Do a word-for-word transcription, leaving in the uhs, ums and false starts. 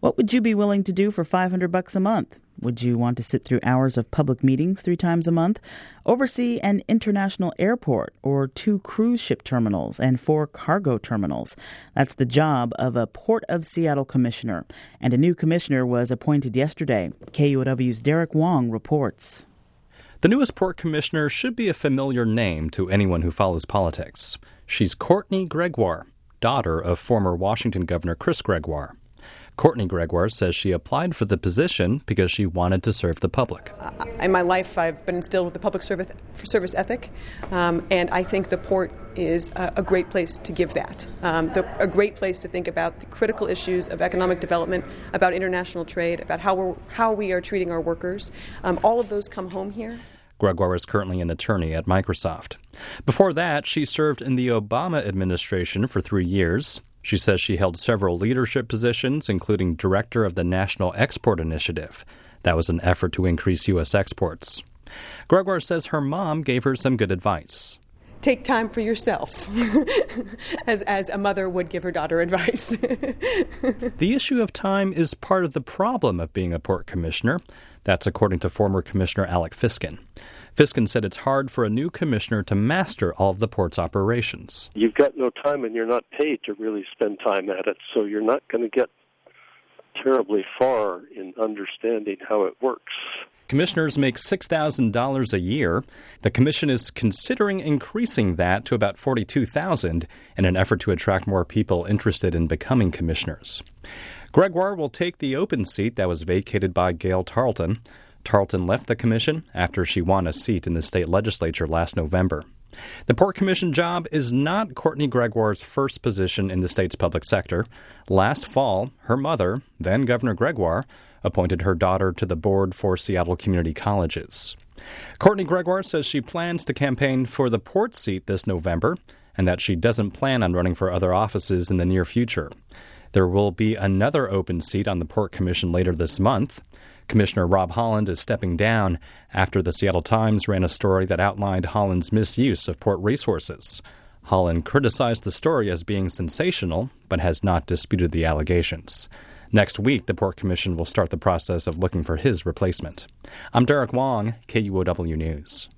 What would you be willing to do for five hundred bucks a month? Would you want to sit through hours of public meetings three times a month, oversee an international airport or two cruise ship terminals and four cargo terminals? That's the job of a Port of Seattle commissioner. And a new commissioner was appointed yesterday. K U O W's Derek Wong reports. The newest port commissioner should be a familiar name to anyone who follows politics. She's Courtney Gregoire, daughter of former Washington Governor Chris Gregoire. Courtney Gregoire says she applied for the position because she wanted to serve the public. In my life, I've been instilled with the public service, service ethic, um, and I think the port is a, a great place to give that. Um, the, a great place to think about the critical issues of economic development, about international trade, about how, we're, how we are treating our workers. Um, all of those come home here. Gregoire is currently an attorney at Microsoft. Before that, she served in the Obama administration for three years. She says she held several leadership positions, including director of the National Export Initiative. That was an effort to increase U S exports. Gregoire says her mom gave her some good advice. Take time for yourself, as, as a mother would give her daughter advice. The issue of time is part of the problem of being a port commissioner. That's according to former Commissioner Alec Fiskin. Fiskin said it's hard for a new commissioner to master all of the port's operations. You've got no time and you're not paid to really spend time at it, so you're not going to get terribly far in understanding how it works. Commissioners make six thousand dollars a year. The commission is considering increasing that to about forty-two thousand dollars in an effort to attract more people interested in becoming commissioners. Gregoire will take the open seat that was vacated by Gail Tarleton. Tarleton left the commission after she won a seat in the state legislature last November. The Port Commission job is not Courtney Gregoire's first position in the state's public sector. Last fall, her mother, then Governor Gregoire, appointed her daughter to the board for Seattle Community Colleges. Courtney Gregoire says she plans to campaign for the port seat this November and that she doesn't plan on running for other offices in the near future. There will be another open seat on the Port Commission later this month. Commissioner Rob Holland is stepping down after the Seattle Times ran a story that outlined Holland's misuse of port resources. Holland criticized the story as being sensational, but has not disputed the allegations. Next week, the Port Commission will start the process of looking for his replacement. I'm Derek Wong, K U O W News.